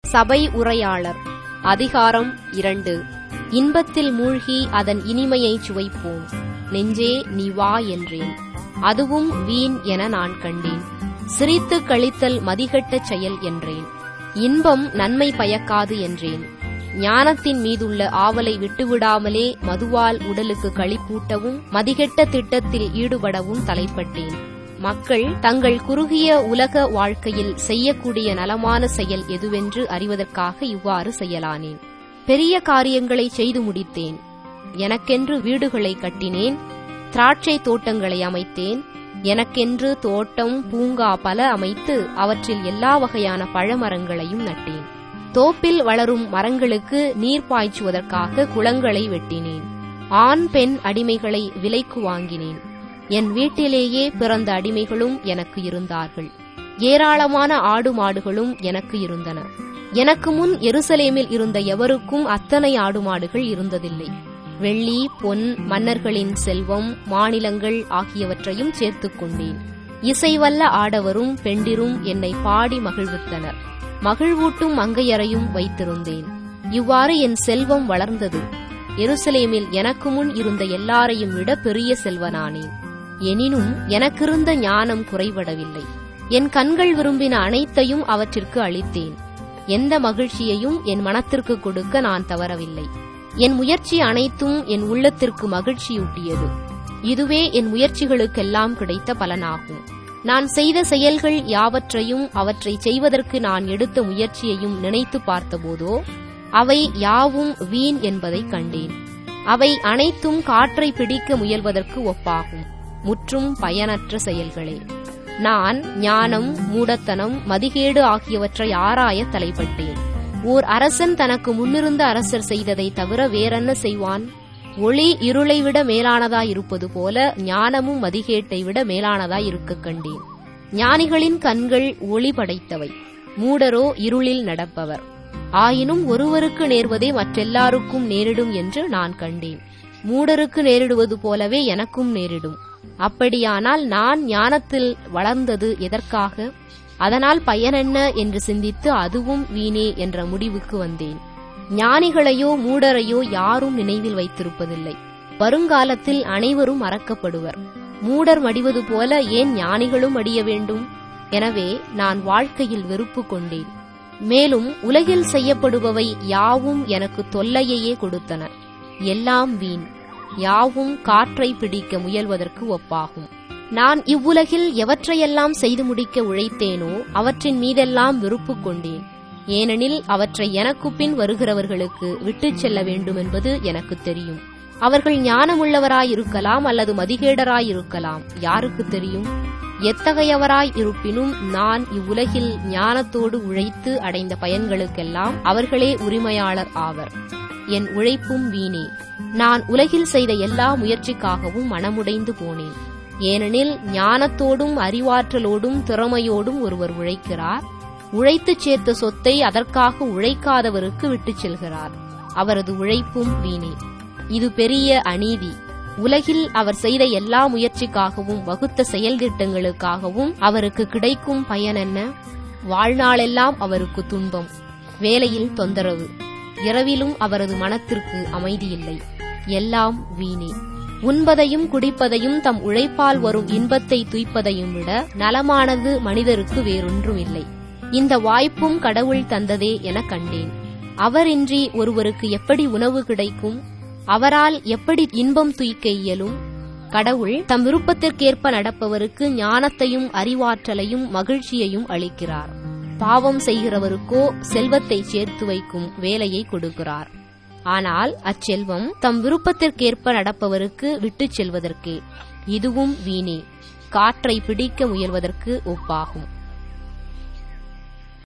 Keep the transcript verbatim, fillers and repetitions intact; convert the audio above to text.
சபை உரையாளர் அதிகாரம் இரண்டு. இன்பத்தில் மூழ்கி அதன் இனிமையை சுவைப்போம். நெஞ்சே நீ வா என்றேன், அதுவும் வீண் என நான் கண்டேன். சிரித்து கழித்தல் மதிகெட்ட செயல் என்றேன். இன்பம் நன்மை பயக்காது என்றேன். ஞானத்தின் மீதுள்ள ஆவலை விட்டுவிடாமலே மதுவால் உடலுக்கு களிப்பூட்டவும் மதிகெட்ட திட்டத்தில் ஈடுபடவும் தலைப்பட்டேன். மக்கள் தங்கள் குறுகிய உலக வாழ்க்கையில் செய்யக்கூடிய நலமான செயல் எதுவென்று அறிவதற்காக இவ்வாறு செய்யலானேன். பெரிய காரியங்களை செய்து முடித்தேன். எனக்கென்று வீடுகளை கட்டினேன், திராட்சை தோட்டங்களை அமைத்தேன். எனக்கென்று தோட்டம் பூங்கா பல அமைத்து அவற்றில் எல்லா வகையான பழமரங்களையும் நட்டேன். தோப்பில் வளரும் மரங்களுக்கு நீர் பாய்ச்சுவதற்காக குளங்களை வெட்டினேன். ஆண் பெண் அடிமைகளை விலைக்கு வாங்கினேன். என் வீட்டிலேயே பிறந்த அடிமைகளும் எனக்கு இருந்தார்கள். ஏராளமான ஆடு மாடுகளும் எனக்கு இருந்தன. எனக்கு முன் எருசலேமில் இருந்த எவருக்கும் அத்தனை ஆடு மாடுகள் இருந்ததில்லை. வெள்ளி பொன் மன்னர்களின் செல்வம் மாநிலங்கள் ஆகியவற்றையும் சேர்த்துக் கொண்டேன். இசைவல்ல ஆடவரும் பெண்டிரும் என்னை பாடி மகிழ்வித்தனர். மகிழ்வூட்டும் மங்கையரையும் வைத்திருந்தேன். இவ்வாறு என் செல்வம் வளர்ந்தது. எருசலேமில் எனக்கு முன் இருந்த எல்லாரையும் விட பெரிய செல்வனானேன். எனினும் எனக்கிருந்த ஞானம் குறைபடவில்லை. என் கண்கள் விரும்பின அனைத்தையும் அவற்றிற்கு அளித்தேன். எந்த மகிழ்ச்சியையும் என் மனத்திற்கு கொடுக்க நான் தவறவில்லை. என் முயற்சி அனைத்தும் என் உள்ளத்திற்கு மகிழ்ச்சியூட்டியது. இதுவே என் முயற்சிகளுக்கெல்லாம் கிடைத்த பலனாகும். நான் செய்த செயல்கள் யாவற்றையும் அவற்றை செய்வதற்கு நான் எடுத்த முயற்சியையும் நினைத்து பார்த்தபோதோ அவை யாவும் வீண் என்பதை கண்டேன். அவை அனைத்தும் காற்றை பிடிக்க முயல்வதற்கு ஒப்பாகும், முற்றும் பயனற்ற செயல்களே. நான் ஞானம் மூடத்தனம் மதிகேடு ஆகியவற்றை ஆராய தலைப்பட்டேன். ஓர் அரசன் தனக்கு முன்னிருந்த அரசர் செய்ததை தவிர வேறென்ன செய்வான்? ஒளி இருளை விட மேலானதாயிருப்பது போல ஞானமும் மதிகேட்டை விட மேலானதாய் இருக்க கண்டேன். ஞானிகளின் கண்கள் ஒளி படைத்தவை, மூடரோ இருளில் நடப்பவர். ஆயினும் ஒருவருக்கு நேர்வதே மற்றெல்லாருக்கும் நேரிடும் என்று நான் கண்டேன். மூடருக்கு நேரிடுவது போலவே எனக்கும் நேரிடும். அப்படியானால் நான் ஞானத்தில் வளர்ந்தது எதற்காக? அதனால் பயனென்ன என்று சிந்தித்து அதுவும் வீணே என்ற முடிவுக்கு வந்தேன். ஞானிகளையோ மூடரையோ யாரும் நினைவில் வைத்திருப்பதில்லை. வருங்காலத்தில் அனைவரும் மறக்கப்படுவர். மூடர் மடிவது போல ஏன் ஞானிகளும் மடிய வேண்டும்? எனவே நான் வாழ்க்கையில் வெறுப்பு கொண்டேன். மேலும் உலகில் செய்யப்படுபவை யாவும் எனக்கு தொல்லையையே கொடுத்தன. எல்லாம் வீண், யாவும் காற்றை பிடிக்க முயல்வதற்கு ஒப்பாகும். நான் இவ்வுலகில் எவற்றையெல்லாம் செய்து முடிக்க உழைத்தேனோ அவற்றின் மீதெல்லாம் வெறுப்பு கொண்டேன். ஏனெனில் அவற்றை எனக்கு பின் வருகிறவர்களுக்கு விட்டுச் செல்ல வேண்டும் என்பது எனக்கு தெரியும். அவர்கள் ஞானமுள்ளவராயிருக்கலாம் அல்லது மதிகேடராயிருக்கலாம், யாருக்கு தெரியும்? எத்தகையவராய் இருப்பினும் நான் இவ்வுலகில் ஞானத்தோடு உழைத்து அடைந்த பயன்களுக்கெல்லாம் அவர்களே உரிமையாளர் ஆவர். என் உழைப்பும் வீணே. நான் உலகில் செய்த எல்லா முயற்சிக்காகவும் மனமுடைந்து போனேன். ஏனெனில் ஞானத்தோடும் அறிவாற்றலோடும் திறமையோடும் ஒருவர் உழைக்கிறார். உழைத்துச் சேர்த்த சொத்தை அதற்காக உழைக்காதவருக்கு விட்டுச் செல்கிறார். அவரது உழைப்பும் வீணே. இது பெரிய அநீதி. உலகில் அவர் செய்த எல்லா முயற்சிக்காகவும் வகுத்த செயல் திட்டங்களுக்காகவும் அவருக்கு கிடைக்கும் பயன் என்ன? வாழ்நாளெல்லாம் அவருக்கு துன்பம், வேலையில் தொந்தரவு, இரவிலும் அவரது மனத்திற்கு அமைதியில்லை. எல்லாம் வீணே. உண்பதையும் குடிப்பதையும் தம் உழைப்பால் வரும் இன்பத்தை துய்ப்பதையும் விட நலமானது மனிதருக்கு வேறொன்றும் இல்லை. இந்த வாய்ப்பும் கடவுள் தந்ததே என கண்டேன். அவரின்றி ஒருவருக்கு எப்படி உணவு கிடைக்கும்? அவரால் எப்படி இன்பம் துய்க்க இயலும்? கடவுள் தம் விருப்பத்திற்கேற்ப நடப்பவருக்கு ஞானத்தையும் அறிவாற்றலையும் மகிழ்ச்சியையும் அளிக்கிறார். பாவம் செய்கிறவருக்கோ செல்வத்தை சேர்த்து வைக்கும் வேலையை கொடுக்கிறார். ஆனால் அச்செல்வம் தம் விருப்பத்திற்கேற்ப நடப்பவருக்கு விட்டுச் செல்வதற்கே. இதுவும் வீணே, காற்றை பிடிக்க முயல்வதற்கு ஒப்பாகும்.